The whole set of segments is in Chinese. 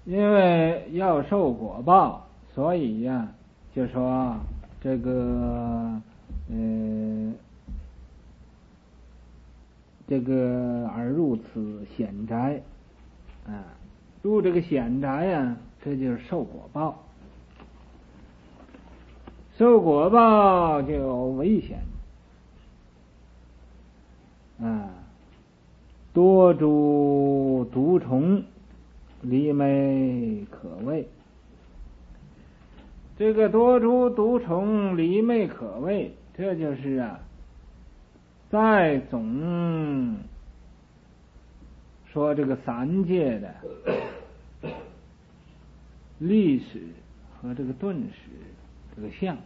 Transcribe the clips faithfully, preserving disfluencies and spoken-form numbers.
因为要受果报，所以呀，就说这个呃这个而入此险宅啊，入这个险宅呀，这就是受果报。受果报就有危险啊，多诸毒虫，离魅可畏。这个多诸毒虫，离魅可畏，这就是啊，在总说这个三界的历史和这个顿时这个相，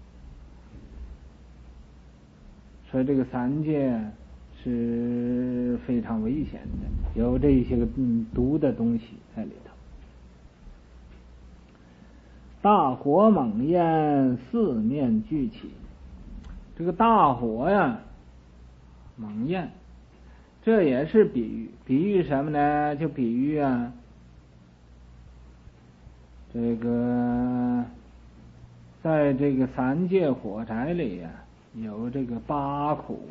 说这个三界是非常危险的，有这些个毒的东西在里头。大火猛焰，四面俱起。这个大火呀，猛焰，这也是比喻，比喻什么呢？就比喻啊，这个在这个三界火宅里呀、啊，有这个八苦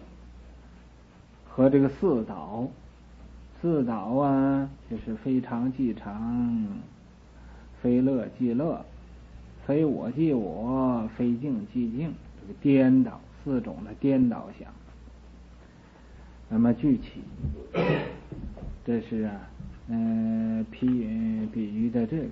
和这个四岛。四岛啊，就是非常即常，非乐即乐，非我即我，非静即静，这个颠倒，四种的颠倒想。那么具体，这是啊，呃，比喻比喻的这个。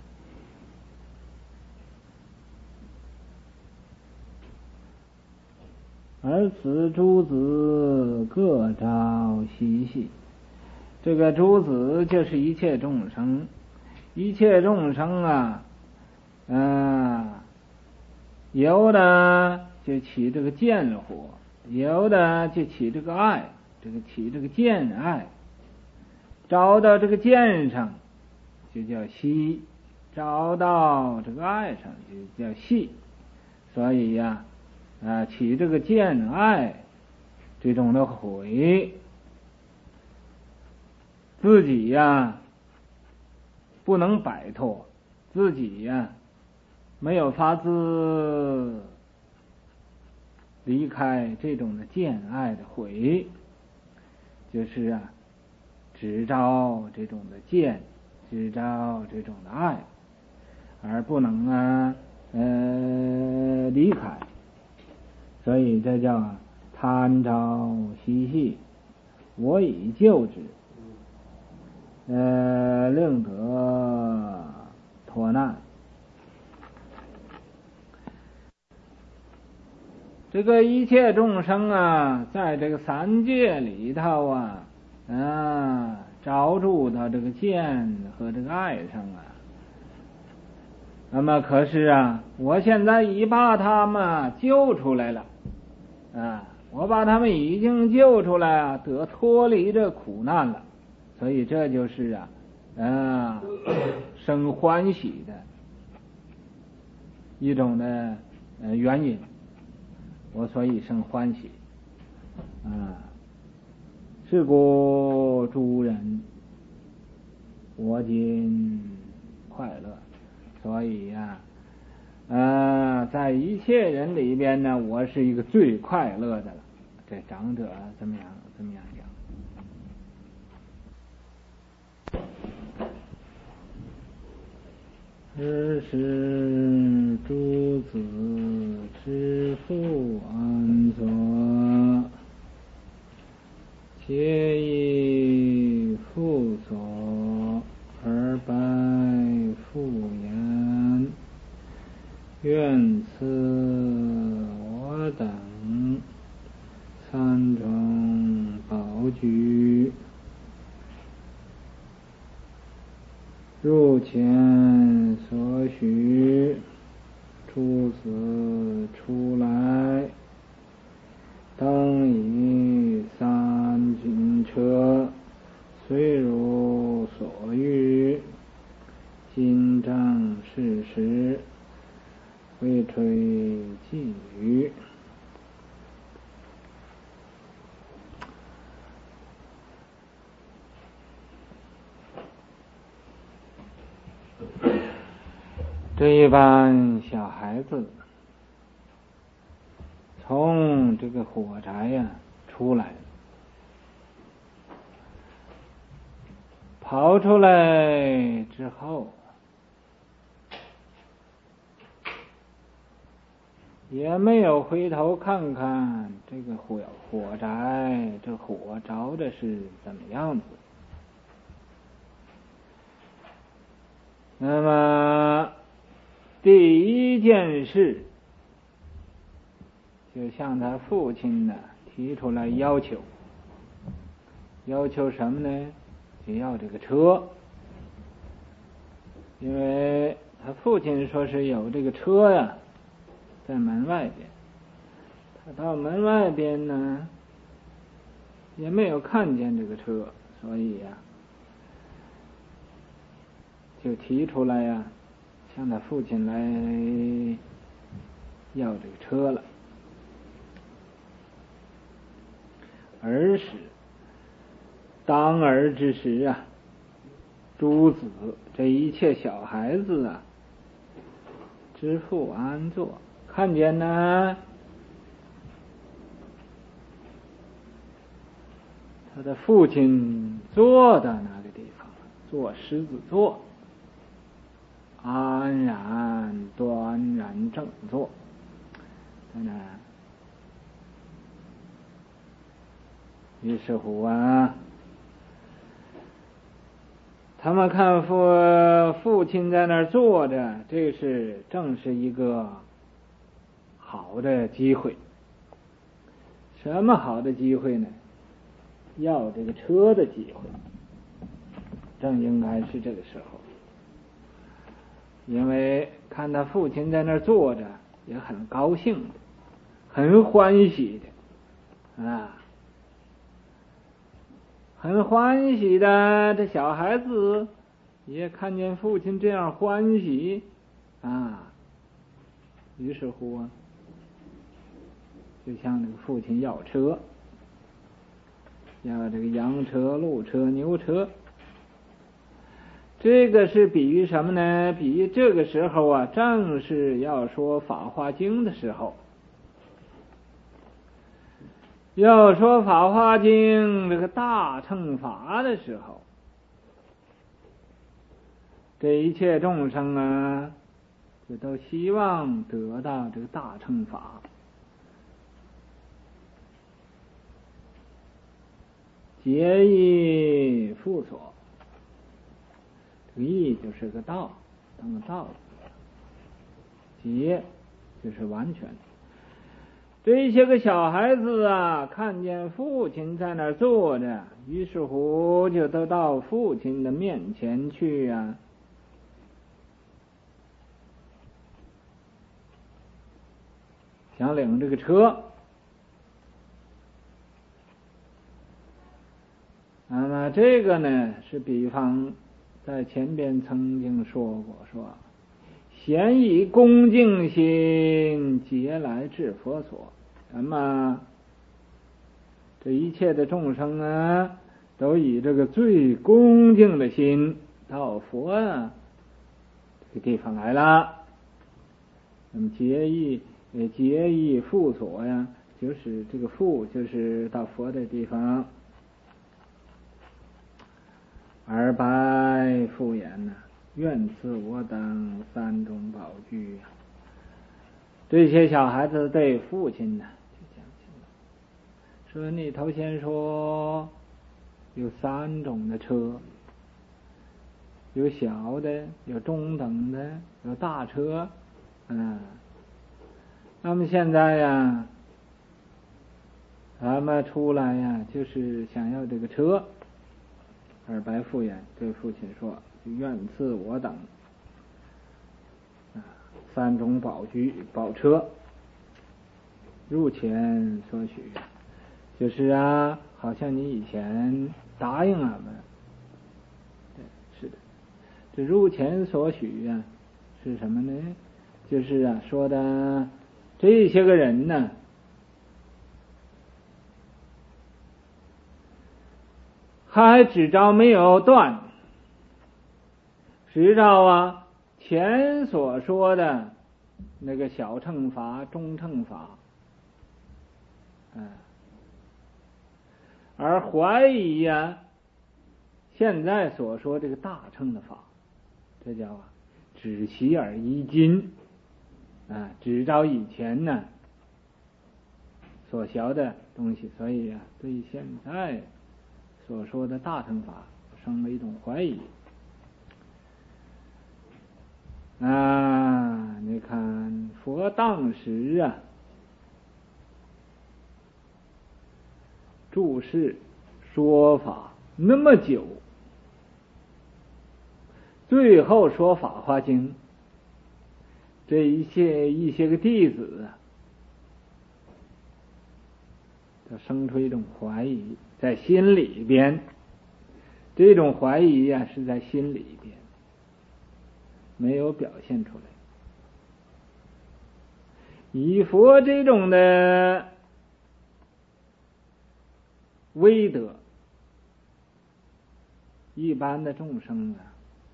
而此诸子各招嬉戏，这个诸子就是一切众生，一切众生啊，啊，有的就起这个见火，有的就起这个爱，这个起这个见爱，找到这个见上就叫嬉，找到这个爱上就叫戏，所以呀、啊，啊，起这个见爱这种的悔，自己呀、啊、不能摆脱，自己呀、啊、没有法子离开这种的见爱的悔，就是啊，只招这种的见，只招这种的爱，而不能啊呃离开，所以这叫贪招嬉戏，我以救之，呃令得脱难。这个一切众生啊，在这个三界里头啊，啊，着住到这个见和这个爱上啊。那么可是啊，我现在已把他们救出来了，啊，我把他们已经救出来啊，得脱离这苦难了，所以这就是啊，啊，生欢喜的一种的呃原因。我所以生欢喜，啊，是故诸人，我今快乐。所以呀、啊，呃，在一切人里边呢，我是一个最快乐的了。这长者怎么样？怎么样讲？尔时诸子知父安坐，皆以父所而拜父言：愿赐我等三种宝具，入前所许，出子出来，当以三军车，虽如所欲，今正事时，未吹寄语。 这一帮小孩子从这个火宅呀、啊、出来，跑出来之后也没有回头看看这个火火宅，这火着的是怎么样子。那么第一件事就向他父亲呢提出来要求，要求什么呢？就要这个车，因为他父亲说是有这个车呀，在门外边。他到门外边呢，也没有看见这个车，所以呀、啊，就提出来呀、啊，向他父亲来要这个车了。儿时，当儿之时啊，诸子这一切小孩子啊，知父安坐，看见呢，他的父亲坐到那个地方，坐狮子座，安然端然正坐，在那。于是乎啊，他们看父父亲在那儿坐着，这是正是一个好的机会。什么好的机会呢？要这个车的机会，正应该是这个时候。因为看他父亲在那儿坐着，也很高兴的，很欢喜的啊。很欢喜的，这小孩子也看见父亲这样欢喜啊，于是乎啊，就向这个父亲要车，要这个羊车、鹿车、牛车。这个是比喻什么呢？比喻这个时候啊，正是要说《法华经》的时候。要说《法华经》这个大乘法的时候，这一切众生啊，就都希望得到这个大乘法。结义复所，这个义就是个道，当个道理，结就是完全。这些个小孩子啊，看见父亲在那儿坐着，于是乎就都到父亲的面前去啊，想领这个车。那么这个呢，是比方在前边曾经说过，说咸以恭敬心结来至佛所。那么这一切的众生啊，都以这个最恭敬的心到佛啊这个地方来了。那么结义呃结义复所呀，就是这个复就是到佛的地方。而白复言呢，愿赐我等三种宝具。这些小孩子对父亲呢就讲起了，说你头先说有三种的车，有小的，有中等的，有大车，嗯，那么现在呀，咱们出来呀，就是想要这个车。而白复言对父亲说：“愿赐我等三种宝具宝车，入前所许。”就是啊，好像你以前答应俺们，对，是的。这入前所许啊，是什么呢？就是啊，说的这些个人呢，还执照没有断，执照啊前所说的那个小乘法、中乘法，嗯，而怀疑呀、啊，现在所说这个大乘的法，这叫啊只习而依今啊，只照以前呢所学的东西，所以啊，对现在所说的大乘法生了一种怀疑啊。你看佛当时啊注释说法那么久，最后说《法华经》，这一些一些个弟子啊，他生出一种怀疑，在心里边，这种怀疑呀、啊、是在心里边，没有表现出来。以佛这种的威德，一般的众生啊，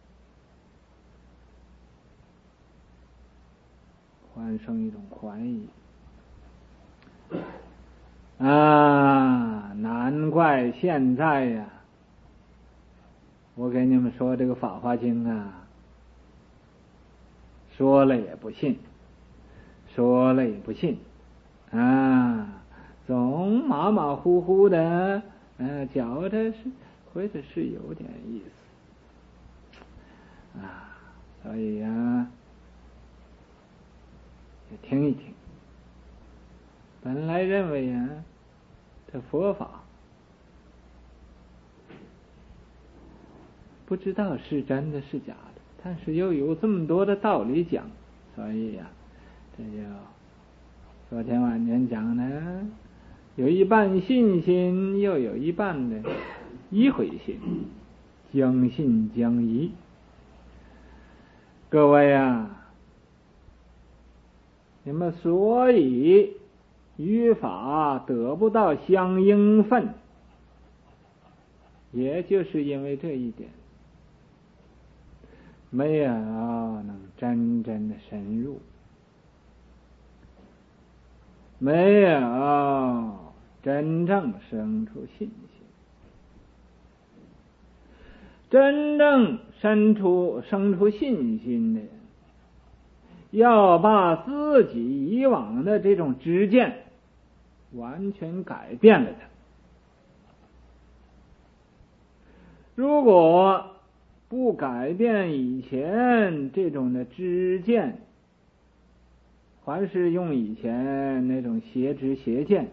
产生一种怀疑啊，难怪现在呀、啊，我给你们说这个《法华经》啊，说了也不信，说了也不信啊，总马马虎虎的，呃，觉着是或者是有点意思啊，所以呀、啊，也听一听。本来认为啊，这佛法不知道是真的是假的，但是又有这么多的道理讲，所以呀、啊，这就昨天晚间讲呢，有一半信心，又有一半的疑悔心，将信将疑。各位啊，你们所以与法得不到相应分，也就是因为这一点，没有能真正的深入，没有真正生出信心，真正生出生出信心的人，要把自己以往的这种知见完全改变了它。如果不改变以前这种的知见，还是用以前那种邪知邪见，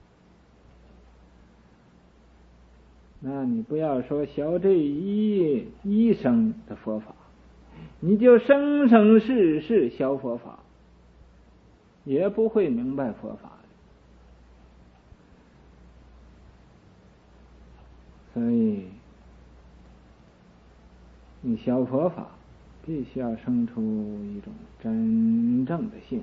那你不要说学这一一生的佛法，你就生生世世学佛法，也不会明白佛法的。所以你学佛法必须要生出一种真正的信心。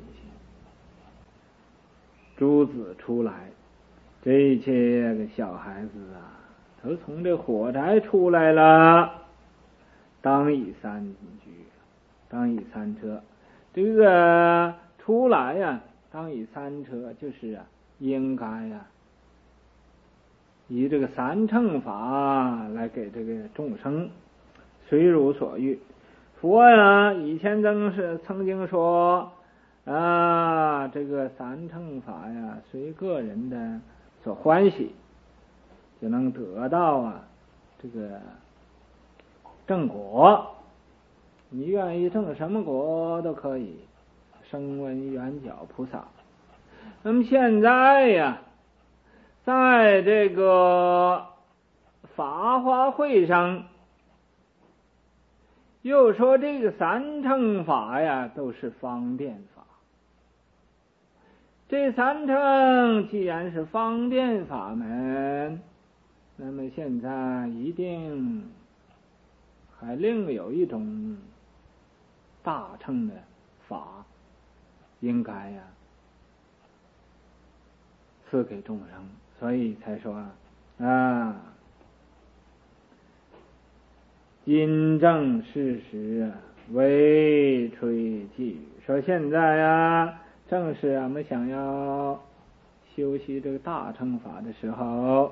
诸子出来，这些个小孩子啊，都从这火宅出来了，当以三居，当以三车。这个出来呀、啊，当以三车，就是啊，应该呀、啊，以这个三乘法来给这个众生随如所欲。佛呀，以前曾是曾经说啊，这个三乘法呀，随个人的所欢喜，就能得到啊这个正果。你愿意证什么果都可以，声闻缘觉菩萨。那么现在呀，在这个法华会上，又说这个三乘法呀都是方便法。这三乘既然是方便法门，那么现在一定还另有一种大乘的法，应该呀赐给众生，所以才说啊，今正事实为吹寄语，说现在呀，正是我们想要修习这个大乘法的时候，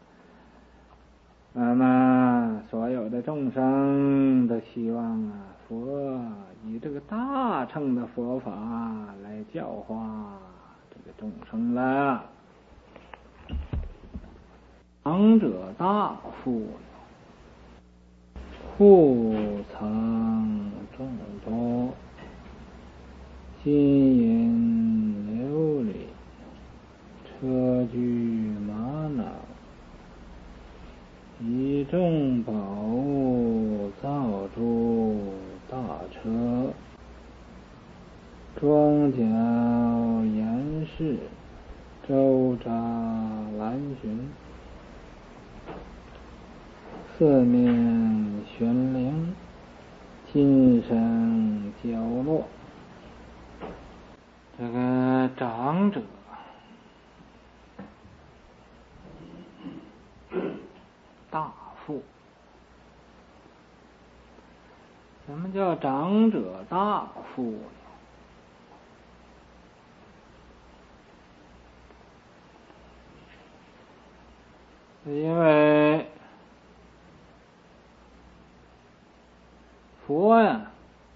那么所有的众生都希望啊，佛以这个大乘的佛法来教化这个众生了。长者大富，库藏众多，金银琉璃，车具玛瑙，以众宝物造诸大车，庄脚严饰，周匝栏巡，四面悬铃，金声交落。这个长者大富。什么叫长者大富呢？因为佛呀，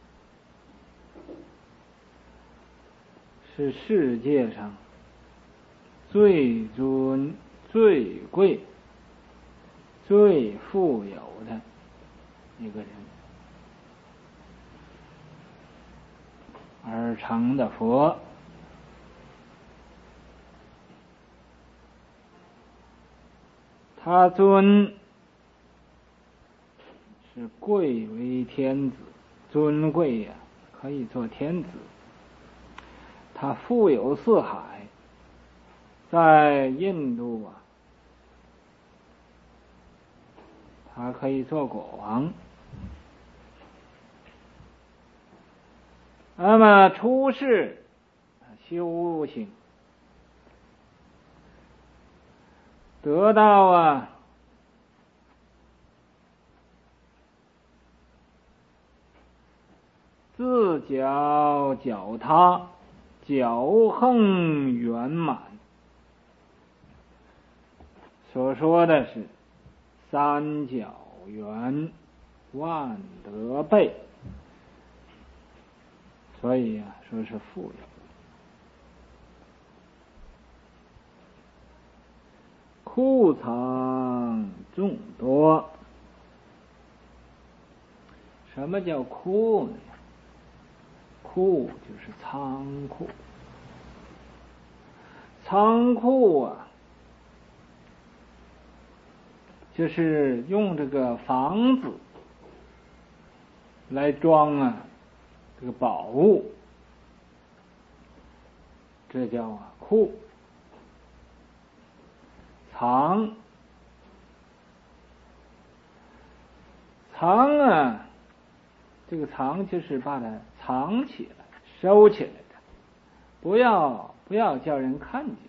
是世界上最尊、最贵、最富有的一个人而成的佛。他尊是贵为天子，尊贵呀、啊，可以做天子。他富有四海，在印度啊，他可以做国王。那么出世修行，得到啊自脚脚踏，脚横圆满，所说的是三角圆，万德备，所以啊，说是富有。库藏众多。什么叫库呢？库就是仓库。仓库啊，就是用这个房子来装啊这个宝物，这叫啊库。藏藏啊，这个藏就是把它藏起来、收起来的，不要不要叫人看见。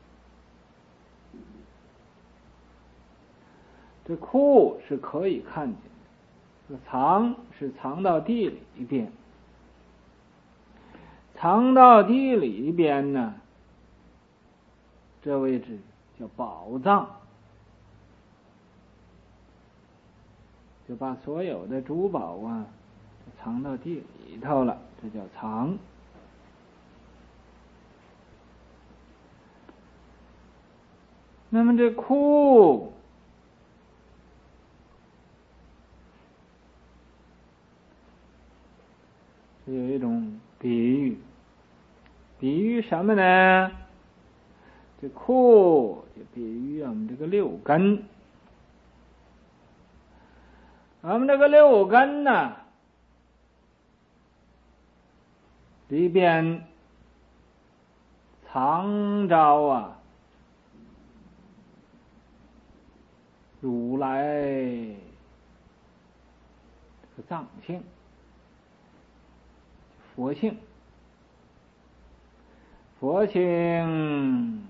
这库是可以看见的，这藏是藏到地里边，藏到地里边呢，这位置叫宝藏，就把所有的珠宝啊藏到地里头了，这叫藏。那么这库有一种比喻，比喻什么呢？这库就比喻我们这个六根，我们这个六根呢，里边藏着啊如来这个藏性、佛性。佛性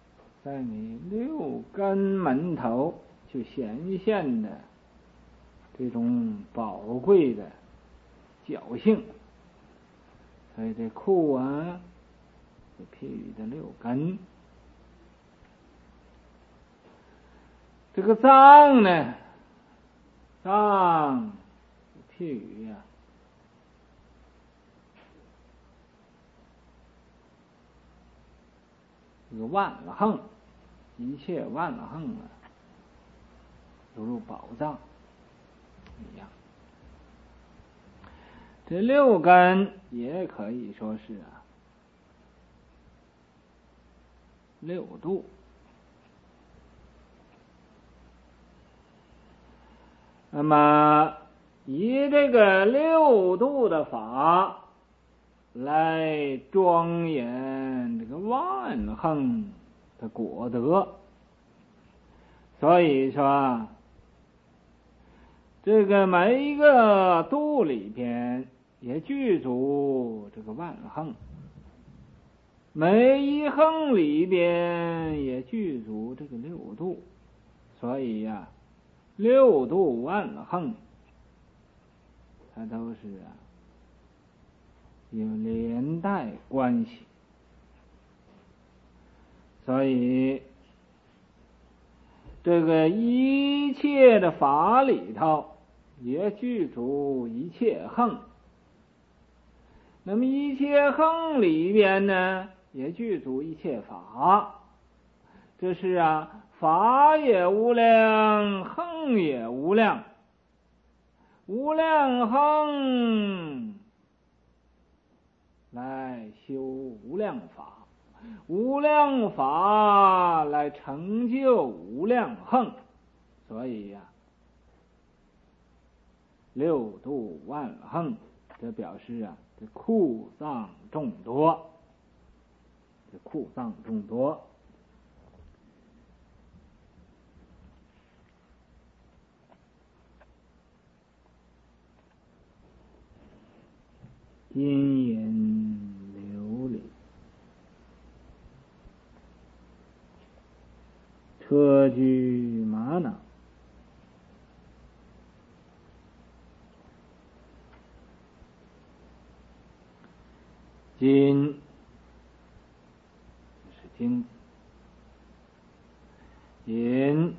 在你六根门头就显现的这种宝贵的侥幸。所以这库啊，是譬喻的六根。这个藏呢，藏譬喻呀、啊，这个万恒，一切万恒啊，犹如宝藏一样。这六根也可以说是啊，六度。那么以这个六度的法来庄严这个万恒的果德，所以说这个每一个度里边也具足这个万恒，每一恒里边也具足这个六度，所以呀、啊，六度万恒，它都是啊有连带关系，所以这个一切的法里头也具足一切恒，那么一切恒里边呢也具足一切法，这是啊法也无量，恒也无量，无量恒来修无量法，无量法来成就无量恒，所以呀、啊，六度万恒，这表示啊，这库藏众多，这库藏众多。因缘流离，车居玛瑙，金是金子，银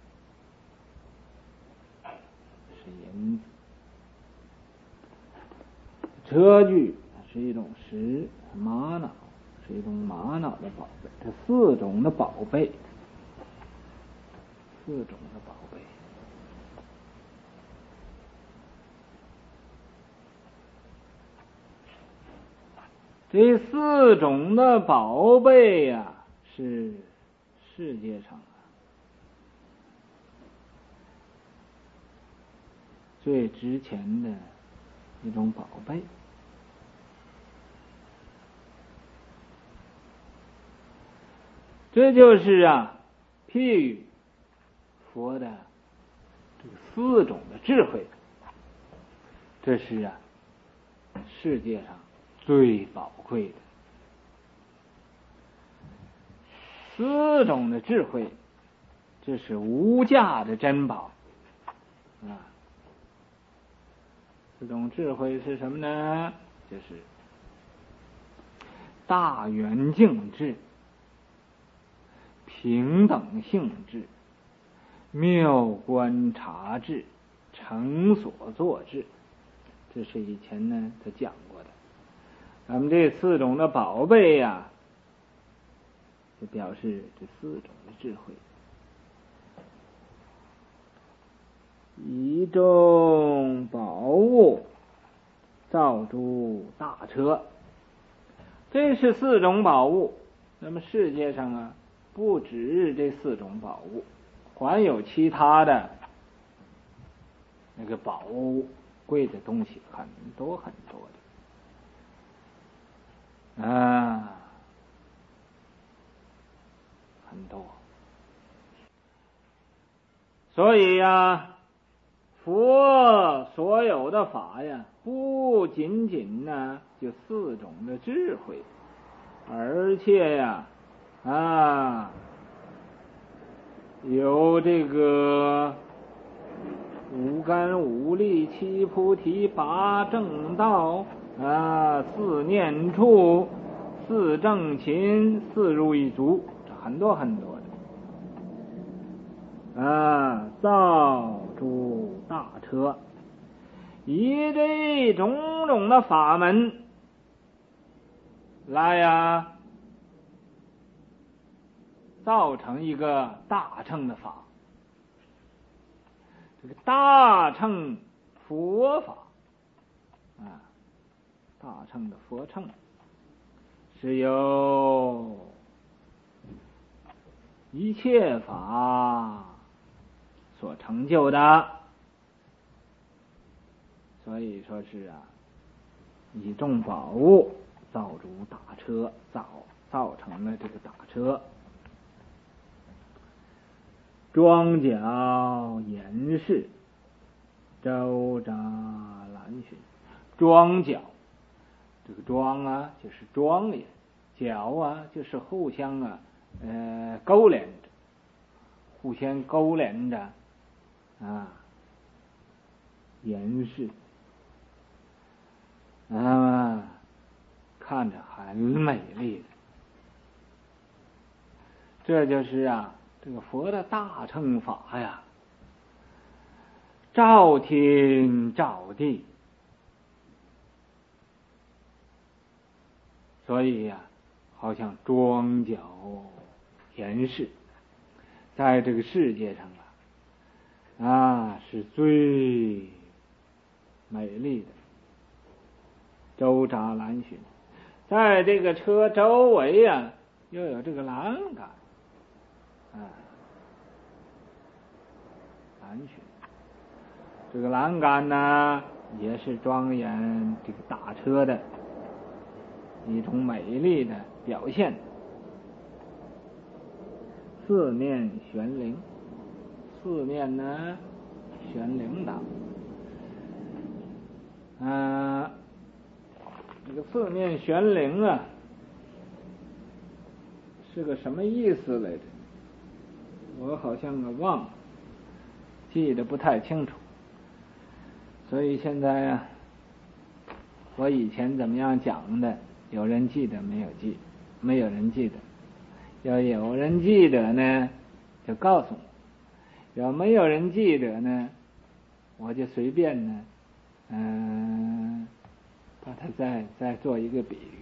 是银子，车具是一种石，玛瑙是一种玛瑙的宝贝，这四种的宝贝，四种的宝贝。这四种的宝贝呀、啊，是世界上啊最值钱的一种宝贝。这就是啊，譬喻佛的这个四种的智慧，这是啊世界上最宝贵的四种的智慧，这是无价的珍宝啊！四种智慧是什么呢？就是大圆净智、平等性智、妙观察智、成所作智。这是以前呢他讲过的。咱们这四种的宝贝呀、啊，就表示这四种的智慧。一种宝物造诸大车，这是四种宝物。那么世界上啊，不止这四种宝物，还有其他的那个宝贵的东西很多很多的啊，很多。所以呀、啊，佛所有的法呀，不仅仅呢就四种的智慧，而且呀啊有这个五根五力七菩提八正道啊，四念处四正勤四如意足，这很多很多的啊，造诸大车，以这种种的法门来呀，造成一个大乘的法。这个大乘佛法啊，大乘的佛乘是由一切法所成就的，所以说是啊，以众宝物造出大车，造造成了这个大车。庄脚严氏，周匝兰寻。庄脚，这个庄啊就是庄严，脚啊就是互相啊呃勾连着，互相勾连着啊，严氏啊，看着很美丽的。这就是啊这个佛的大乘法呀，照天照地，所以呀、啊，好像庄脚严氏，在这个世界上啊，啊是最美丽的。周匝兰寻，在这个车周围啊，又有这个栏杆。啊，兰寻，这个栏杆呢，也是庄严这个大车的一种美丽的表现。四面悬铃，四面呢悬铃铛，啊，这个四面悬铃啊，是个什么意思来着？我好像啊忘了，记得不太清楚，所以现在啊，我以前怎么样讲的，有人记得没有记，没有人记得。要有人记得呢，就告诉我；要没有人记得呢，我就随便呢，嗯、呃，把它再再做一个比喻。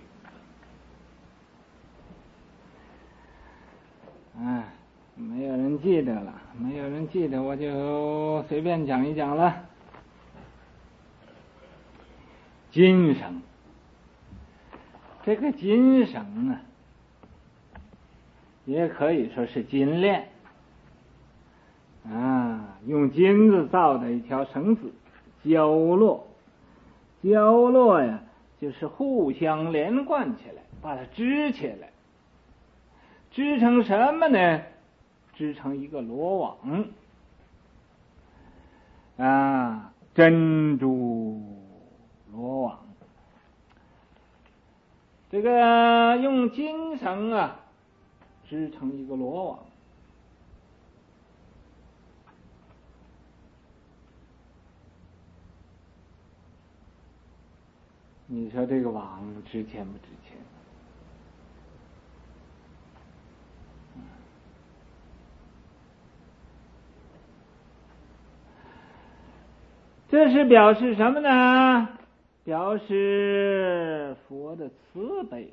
啊。没有人记得了，没有人记得，我就随便讲一讲了。金绳，这个金绳啊，也可以说是金链啊，用金子造的一条绳子，交络，交络呀，就是互相连贯起来，把它织起来，织成什么呢？织成一个罗网啊，珍珠罗网。这个用金绳啊织成一个罗网，你说这个网值钱不值钱？这是表示什么呢？表示佛的慈悲。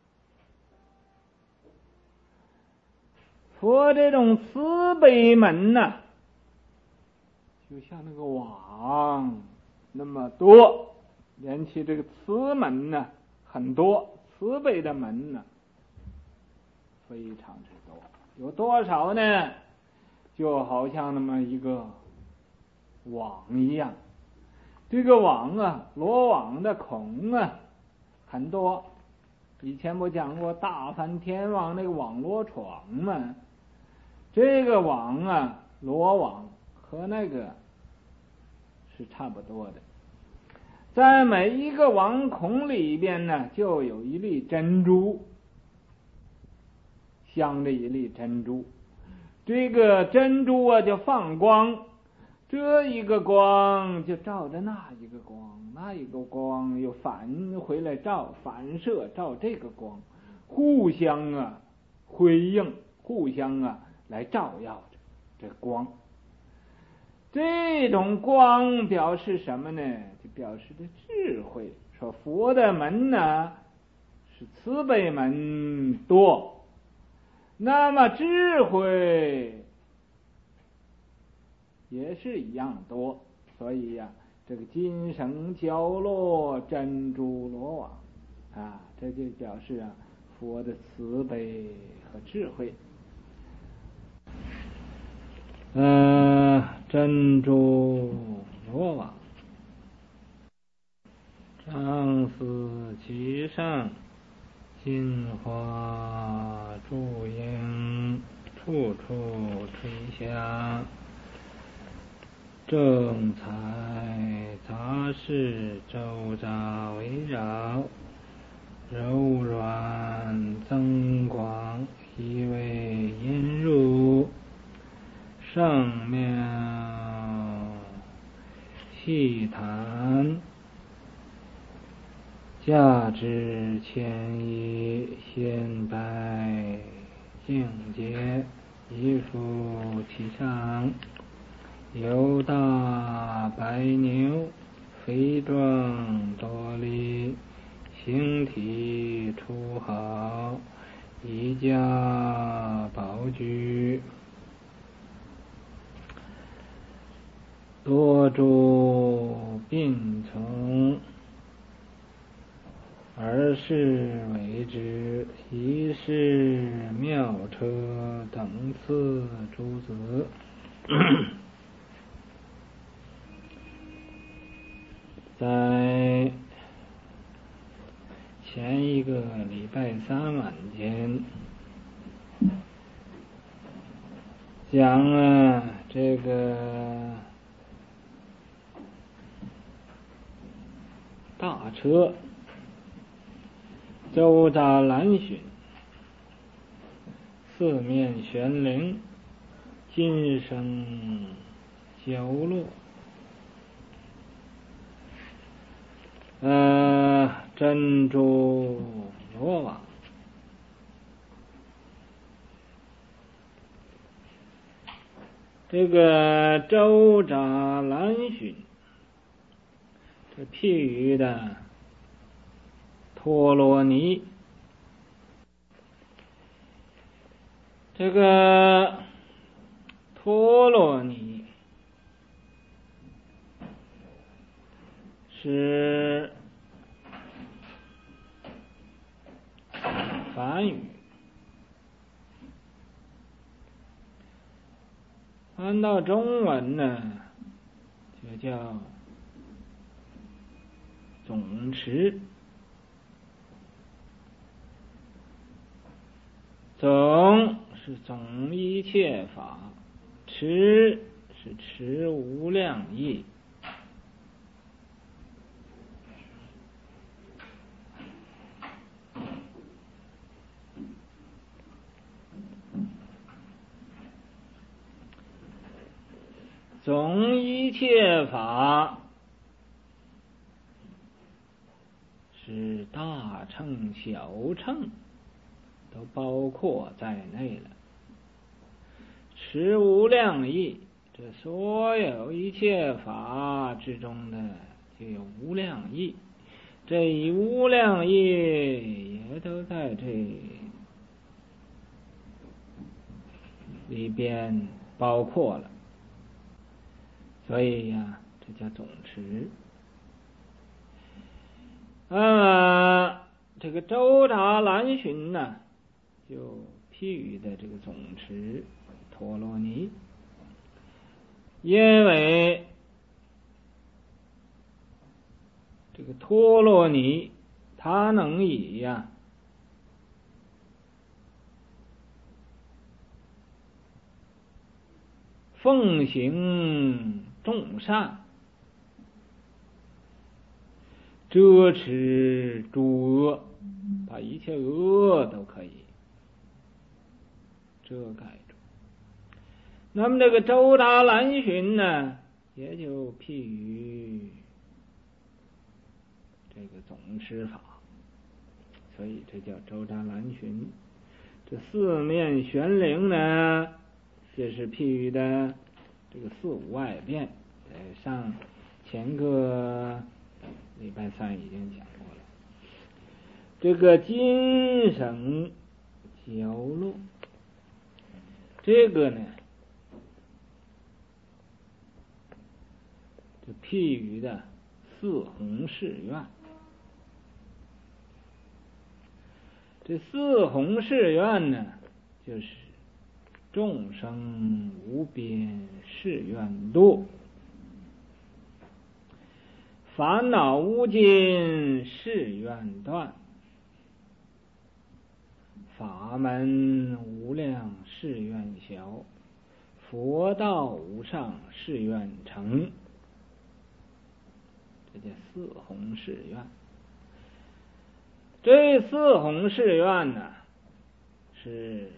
佛这种慈悲门呢、啊，就像那个网那么多，连起这个慈门呢、啊、很多，慈悲的门呢、啊、非常之多。有多少呢？就好像那么一个网一样，这个网啊，罗网的孔啊很多。以前不讲过大梵天王那个网罗床吗？这个网啊，罗网和那个是差不多的。在每一个网孔里边呢，就有一粒珍珠，镶着一粒珍珠。这个珍珠啊就放光， 这一个光就照着那一个光，那一个光又返回来照，反射照这个光，互相啊辉映，互相啊来照耀着这光。这种光表示什么呢？就表示的智慧。说佛的门呢是慈悲门多，那么智慧也是一样多。所以呀、啊，这个金绳交落，珍珠罗网啊，这就表示啊佛的慈悲和智慧。呃，珍珠罗网，常思其上，金花烛影，处处垂香。正财杂事周匝围绕，柔软增光，以为引入。圣妙细谈，价值千亿，显白境界，一夫其上。有大白牛，肥壮多力，形体出好，一家宝具。多诸病从，而是为之，一是妙车等次诸子。在前一个礼拜三晚间讲了这个大车周匝蓝巡，四面悬铃，金绳交落。呃，珍珠罗网，这个周匝蓝巡，这譬喻的陀罗尼。这个陀罗尼是梵语，翻到中文呢就叫总持。总是总一切法，持是持无量义。总一切法是大乘小乘都包括在内了。持无量义，这所有一切法之中的就有无量义，这一无量义也都在这里边包括了。所以呀、啊，这叫总持。那么这个周匝蓝巡呢，就譬喻的这个总持陀罗尼，因为这个陀罗尼它能以呀、啊、奉行众善，遮持诸恶，把一切恶都可以遮盖住。那么这个周匝蓝巡呢， 也就譬喻这个总持法，所以这叫周匝兰寻。这四面玄灵呢，就是譬喻的这个四无外变，在上前个礼拜三已经讲过了。这个金绳角落，这个呢，就譬喻的四弘誓愿。这四弘誓愿呢，就是众生无边誓愿度，烦恼无尽誓愿断，法门无量誓愿消，佛道无上誓愿成。这叫四弘誓愿。这四弘誓愿呢，是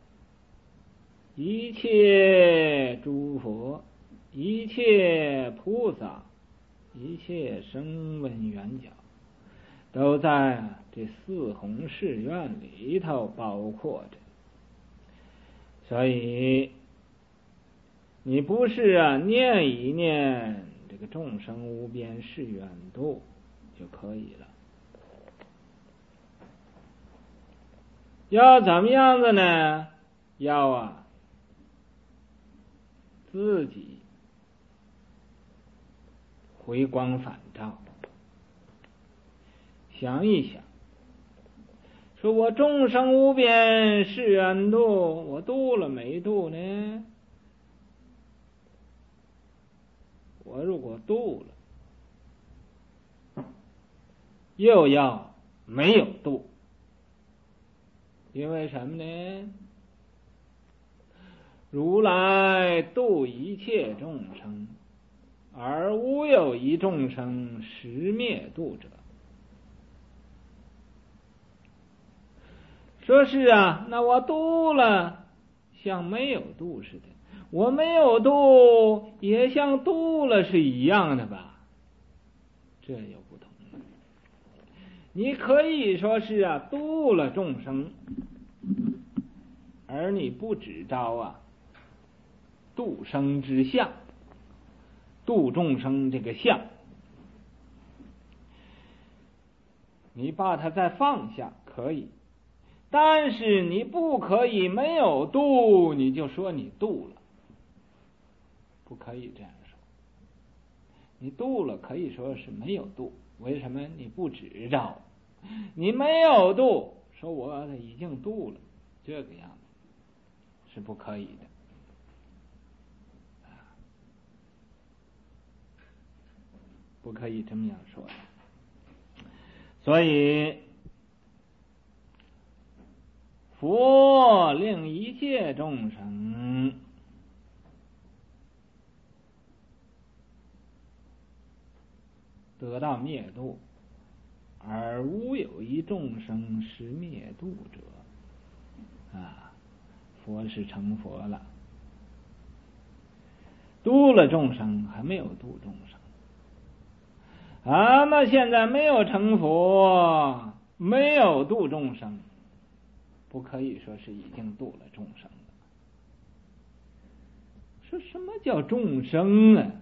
一切诸佛、一切菩萨、一切声闻缘觉，都在这四弘誓愿里头包括着。所以你不是啊念一念这个众生无边誓愿度就可以了，要怎么样子呢？要啊自己回光返照，想一想，说我众生无边誓愿度，我度了没度呢？我如果度了，又要没有度，因为什么呢？如来度一切众生，而无有一众生实灭度者。说是啊，那我度了，像没有度似的；我没有度，也像度了是一样的吧？这有不同了。你可以说是啊，度了众生，而你不只招啊度生之相，度众生这个相，你把它再放下可以，但是你不可以没有度你就说你度了，不可以这样说。你度了可以说是没有度，为什么？你不只招，你没有度，说我已经度了，这个样子是不可以的。不可以这么样说的。所以佛令一切众生得到灭度，而无有一众生实灭度者。啊，佛是成佛了，度了众生，还没有度众生。啊，那现在没有成佛，没有度众生，不可以说是已经度了众生了。说什么叫众生啊？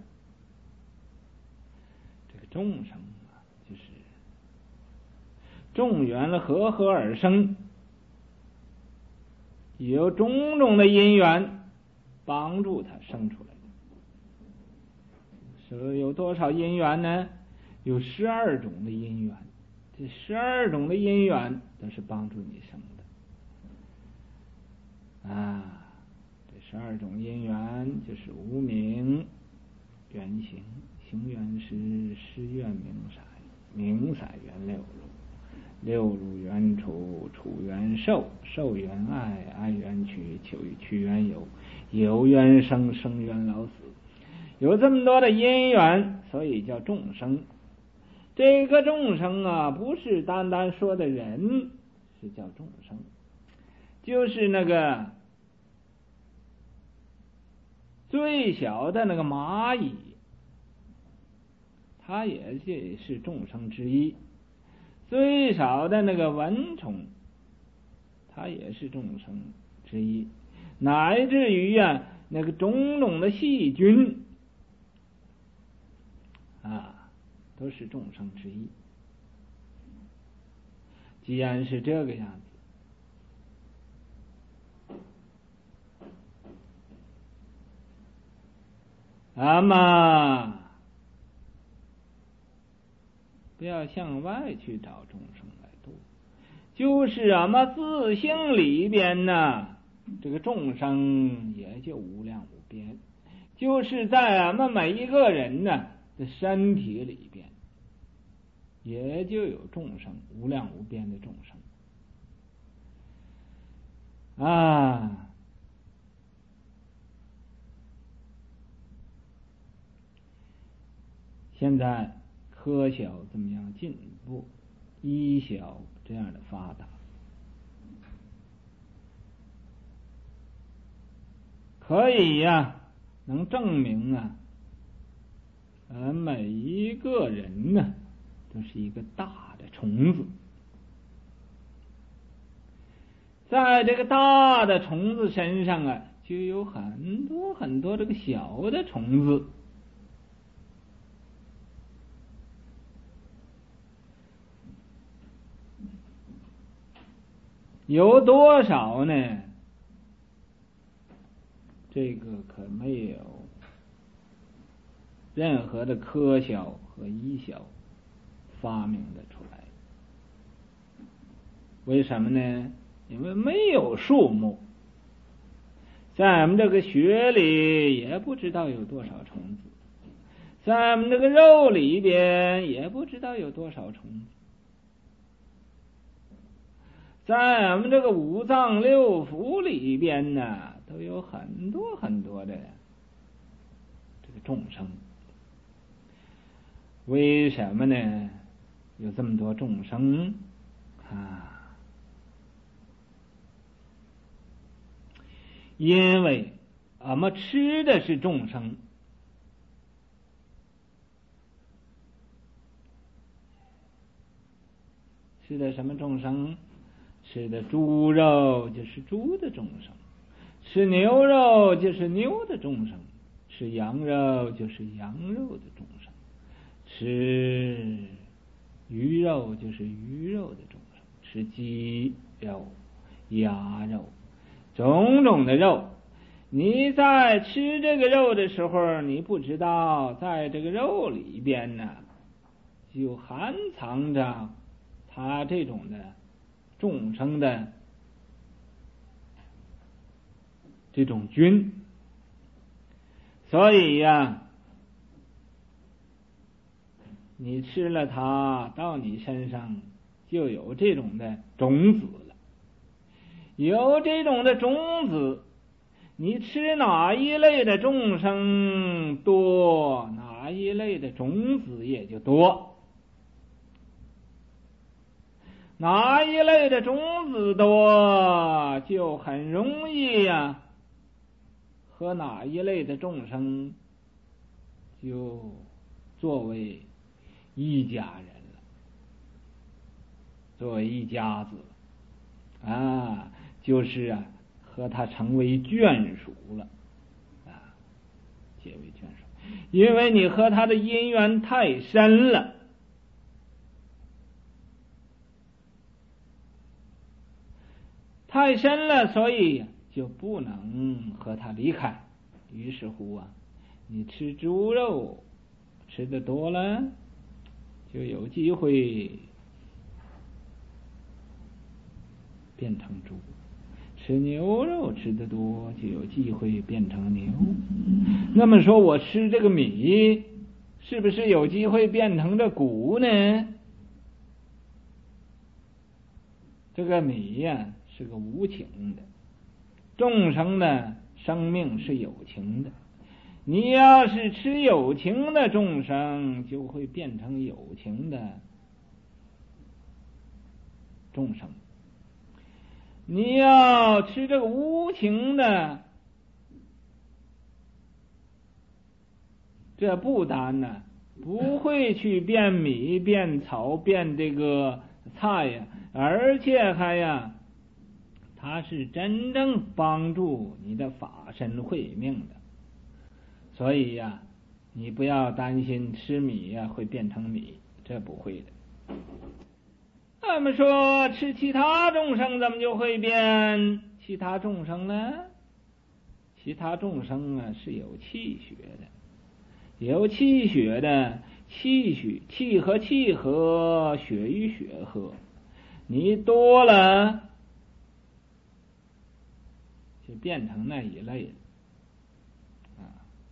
这个众生啊，就是众缘和合而生，有种种的因缘帮助他生出来的。说有多少因缘呢？有十二种的因缘，这十二种的因缘都是帮助你生的啊。这十二种因缘就是无明缘行、行缘识、识缘名色、名色缘六路、六路缘处、处缘受、受缘爱、爱缘取、取取缘有、有缘生、生缘老死。有这么多的因缘，所以叫众生。这个众生啊，不是单单说的人，是叫众生，就是那个最小的那个蚂蚁它也是众生之一。最少的那个蚊虫，它也是众生之一，乃至于啊那个种种的细菌啊，都是众生之一。既然是这个样子，那么不要向外去找众生来度，就是俺们自性里边呢，这个众生也就无量无边，就是在俺们每一个人呢的身体里边，也就有众生，无量无边的众生啊。现在科学怎么样进步，医学这样的发达，可以呀、啊，能证明啊，呃，每一个人呢都是一个大的虫子，在这个大的虫子身上啊，就有很多很多这个小的虫子。有多少呢？这个可没有任何的科学和医学发明的出来。为什么呢？因为没有数目，在我们这个血里也不知道有多少虫子，在我们这个肉里边也不知道有多少虫子，在我们这个五脏六腑里边呢，都有很多很多的这个众生。为什么呢？有这么多众生啊？因为我们吃的是众生，吃的什么众生？吃的猪肉就是猪的众生，吃牛肉就是牛的众生，吃羊肉就是羊肉的众生，吃鱼肉就是鱼肉的众生，吃鸡肉、鸭肉，种种的肉。你在吃这个肉的时候，你不知道在这个肉里边呢，就含藏着它这种的众生的这种菌。所以呀、啊，你吃了它，到你身上就有这种的种子了。有这种的种子，你吃哪一类的众生多，哪一类的种子也就多。哪一类的种子多，就很容易呀、啊，和哪一类的众生就作为一家人了，作为一家子啊，就是啊，和他成为眷属了啊，结为眷属，因为你和他的因缘太深了。太深了，所以就不能和他离开。于是乎啊，你吃猪肉吃的多了，就有机会变成猪；吃牛肉吃的多，就有机会变成牛。那么说我吃这个米，是不是有机会变成这谷呢？这个米呀、啊，是个无情的，众生的生命是有情的。你要是吃有情的众生，就会变成有情的众生。你要吃这个无情的，这不单呢不会去变米变草变这个菜呀，而且还呀它是真正帮助你的法身慧命的。所以呀你不要担心吃米呀会变成米，这不会的。那么说吃其他众生怎么就会变其他众生呢？其他众生啊是有气血的，有气血的，气血气和气合，血与血合，你多了就变成那一类了啊。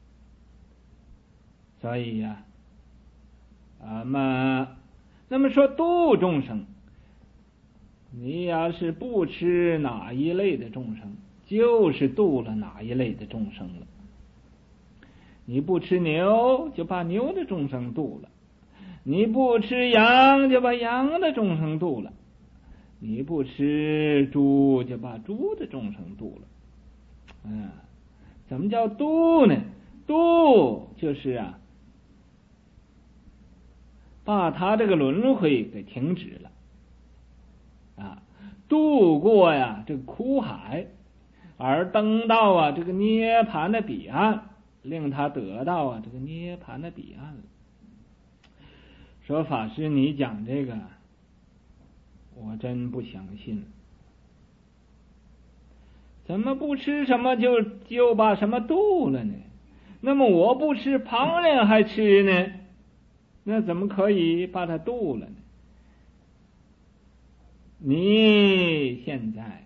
所以呀啊嘛那么说度众生，你要是不吃哪一类的众生，就是度了哪一类的众生了。你不吃牛，就把牛的众生度了；你不吃羊，就把羊的众生度了；你不吃猪，就把猪的众生度了。嗯，怎么叫度呢？度就是啊，把他这个轮回给停止了。啊，渡过呀这个苦海，而登到啊这个涅槃的彼岸，令他得到啊这个涅槃的彼岸了。说法师你讲这个我真不相信，怎么不吃什么就就把什么渡了呢？那么我不吃，旁人还吃呢，那怎么可以把它渡了呢？你现在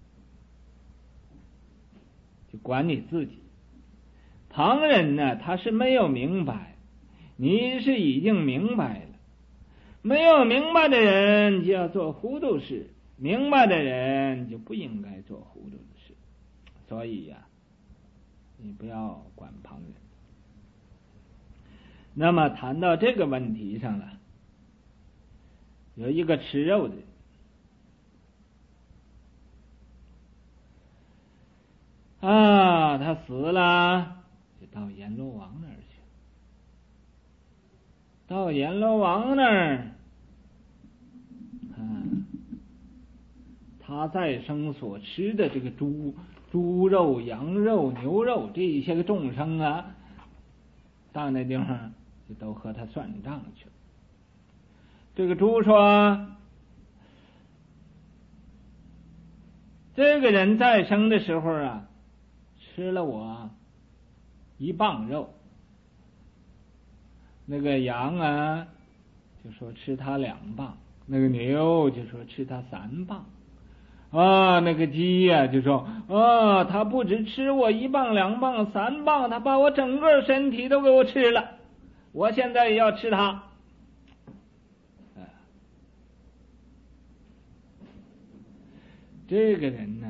就管你自己，旁人呢他是没有明白，你是已经明白了。没有明白的人就要做糊涂事，明白的人就不应该做糊涂的事。所以呀、啊，你不要管旁人。那么谈到这个问题上了，有一个吃肉的人啊，他死了，就到阎罗王那儿去。到阎罗王那儿，啊，他再生所吃的这个猪、猪肉、羊肉、牛肉这些个众生啊，到那地方就都和他算账去了。这个猪说：“这个人再生的时候啊。”吃了我一磅肉，那个羊啊就说吃他两磅，那个牛就说吃他三磅啊，那个鸡呀、啊、就说啊，他不止吃我一磅两磅三磅，他把我整个身体都给我吃了，我现在也要吃它。这个人呢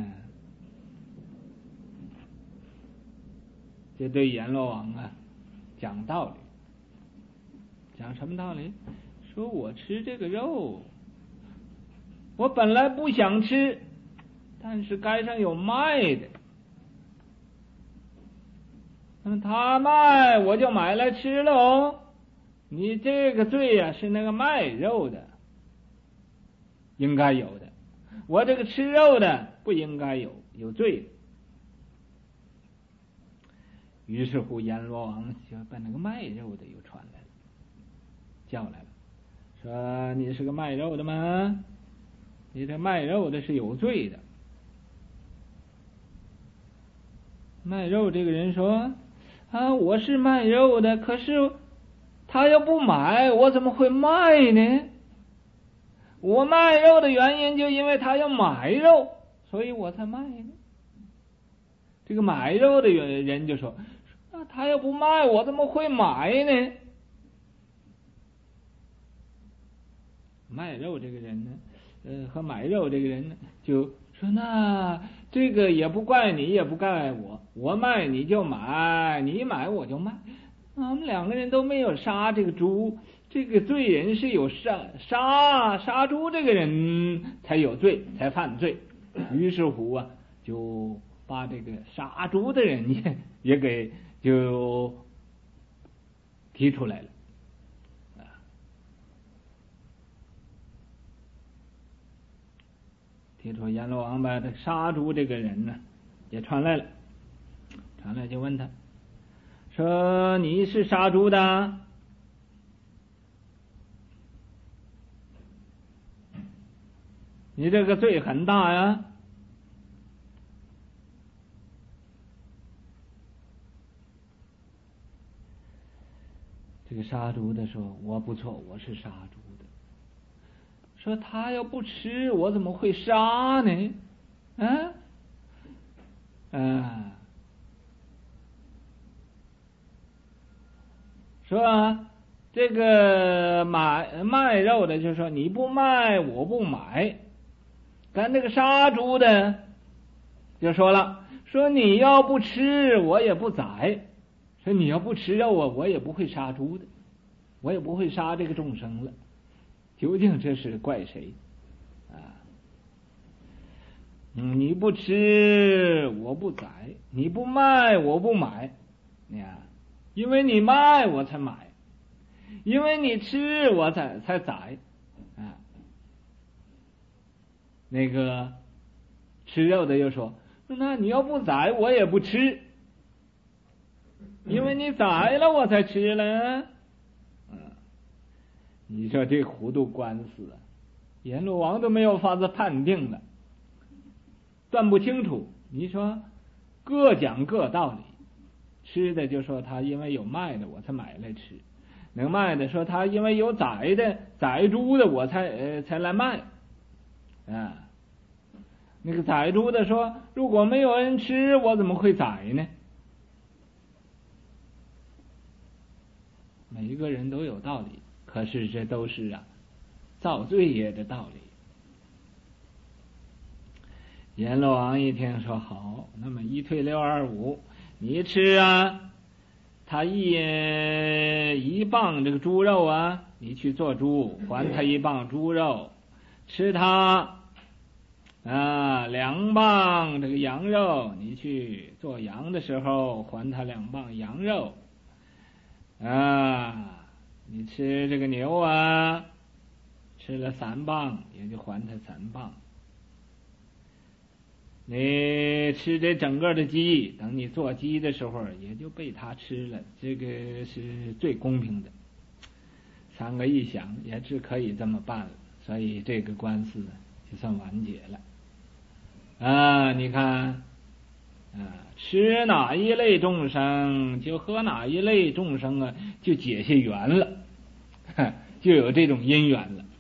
就对阎罗王啊讲道理，讲什么道理？说我吃这个肉，我本来不想吃，但是街上有卖的，那么他卖我就买来吃了哦。你这个罪呀、啊、是那个卖肉的应该有的，我这个吃肉的不应该有有罪的。于是乎阎罗王就把那个卖肉的又传来了，叫来了，说你是个卖肉的吗？你这卖肉的是有罪的。卖肉这个人说啊，我是卖肉的，可是他要不买，我怎么会卖呢？我卖肉的原因就因为他要买肉，所以我才卖呢。这个买肉的人就说，那他要不卖，我怎么会买呢？卖肉这个人呢，呃，和买肉这个人呢，就说那这个也不怪你，也不怪我，我卖你就买，你买我就卖，我们两个人都没有杀这个猪，这个罪人是有杀杀杀猪这个人才有罪，才犯罪。于是乎啊，就把这个杀猪的人也也给就提出来了提出阎罗王把这杀猪这个人呢也传来了，传来就问他说：“你是杀猪的？”你这个罪很大呀！这个杀猪的说：“我不错，我是杀猪的。”说他要不吃，我怎么会杀呢？啊，啊，说这个买卖肉的就说你不卖，我不买。但那个杀猪的就说了，说你要不吃，我也不宰。说你要不吃肉啊，我也不会杀猪的，我也不会杀这个众生了。究竟这是怪谁啊？嗯，你不吃，我不宰；你不卖，我不买。你看，因为你卖，我才买；因为你吃，我才才宰。啊，那个吃肉的又说：“那你要不宰，我也不吃。因为你宰了，我才吃了。”嗯，你说这糊涂官司啊，阎罗王都没有法子判定了，断不清楚。你说各讲各道理，吃的就说他因为有卖的我才买来吃，能卖的说他因为有宰的宰猪的我才呃才来卖啊。那个宰猪的说如果没有人吃，我怎么会宰呢？每一个人都有道理，可是这都是啊造罪业的道理。阎罗王一听说好，那么一退六二五，你吃啊，他一一磅这个猪肉啊，你去做猪，还他一磅猪肉；吃他啊两磅这个羊肉，你去做羊的时候还他两磅羊肉。啊，你吃这个牛啊，吃了三磅，也就还他三磅。你吃这整个的鸡，等你做鸡的时候，也就被他吃了，这个是最公平的。三个一想，也只可以这么办了，所以这个官司就算完结了。啊，你看。啊，吃哪一类众生就和哪一类众生啊，就结下缘了，就有这种因缘了。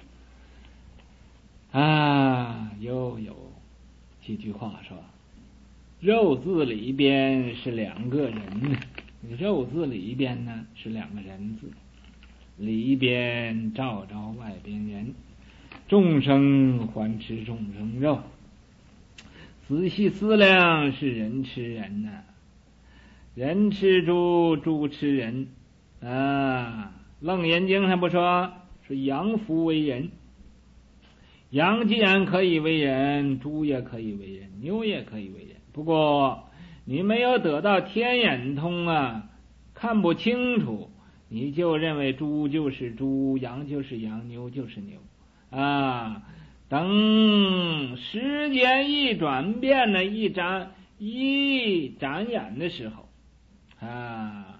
啊，又有几句话说，肉字里边是两个人，肉字里边呢是两个人字，里边照着外边人，众生还吃众生肉。仔细思量，是人吃人呐、啊，人吃猪，猪吃人啊。楞严经上不说，说羊夫为人，羊既然可以为人，猪也可以为人，牛也可以为人。不过你没有得到天眼通啊，看不清楚，你就认为猪就是猪，羊就是羊，牛就是牛啊。等时间一转变呢，一眨一眨眼的时候啊，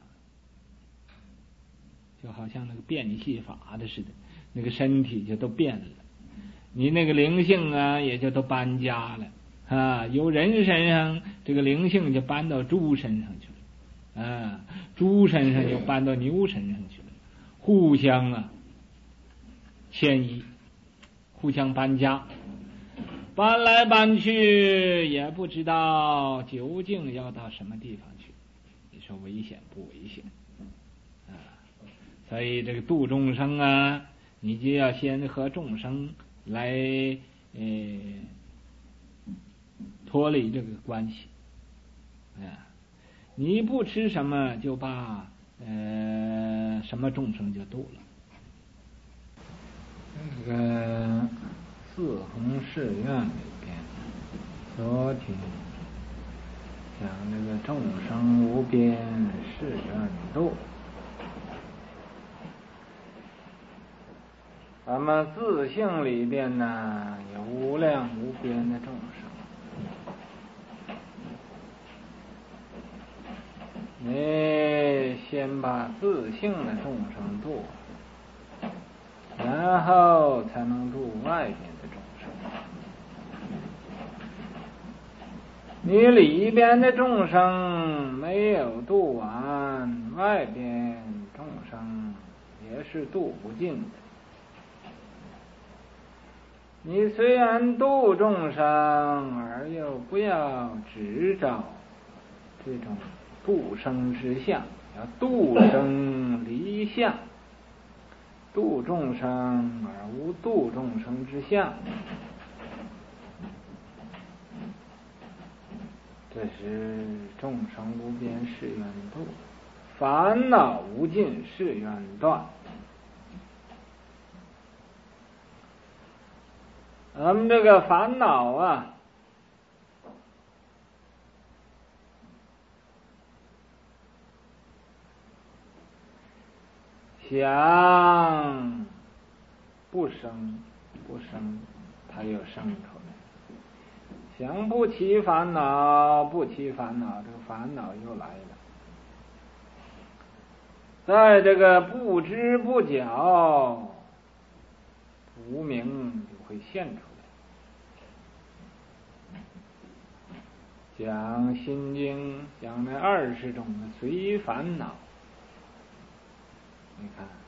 就好像那个变戏法的似的，那个身体就都变了，你那个灵性啊也就都搬家了啊，由人身上这个灵性就搬到猪身上去了啊，猪身上又搬到牛身上去了，互相啊迁移，互相搬家，搬来搬去也不知道究竟要到什么地方去，你说危险不危险啊？所以这个度众生啊，你就要先和众生来呃脱离这个关系啊，你不吃什么就把呃什么众生就度了。这个四弘誓愿里边，昨天讲这个众生无边誓愿度， 咱们自性里边呢，有无量无边的众生。你先把自性的众生度，然后才能度外边的众生。你里边的众生没有度完，外边众生也是度不尽的。你虽然度众生，而又不要执着这种度生之相，要度生离相，度众生而无度众生之相，这是众生无边誓愿度，烦恼无尽誓愿断。咱们这个烦恼啊，想不生不生，它又生出来；想不起烦恼不起烦恼，这个烦恼又来了。在这个不知不觉，无明就会现出来。讲心经讲那二十种的随烦恼，你看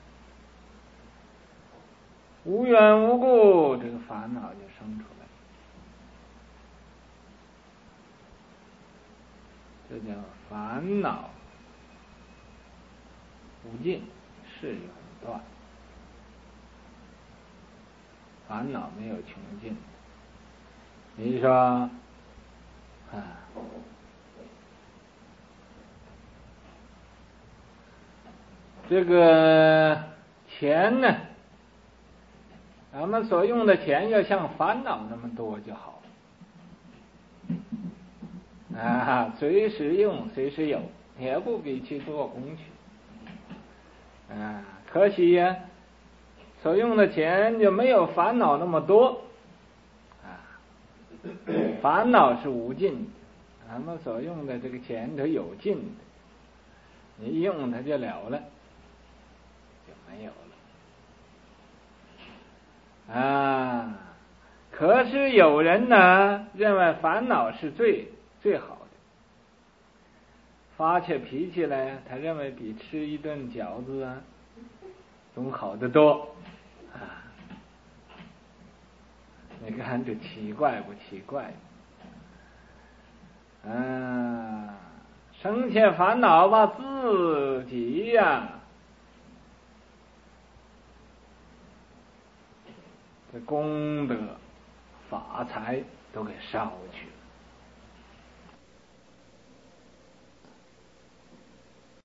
无缘无故这个烦恼就生出来，这叫烦恼无尽誓愿断。烦恼没有穷尽。你说啊，这个钱呢，咱们所用的钱要像烦恼那么多就好了啊，随时用随时有，也不必去做工去啊。可惜呀，所用的钱就没有烦恼那么多啊，烦恼是无尽的，咱们所用的这个钱都有尽的，你一用它就了了，就没有了啊。可是有人呢，认为烦恼是最最好的，发起脾气来，他认为比吃一顿饺子啊总好得多啊。你看这奇怪不奇怪？啊，生起烦恼吧，自己呀，这功德法财都给烧去了。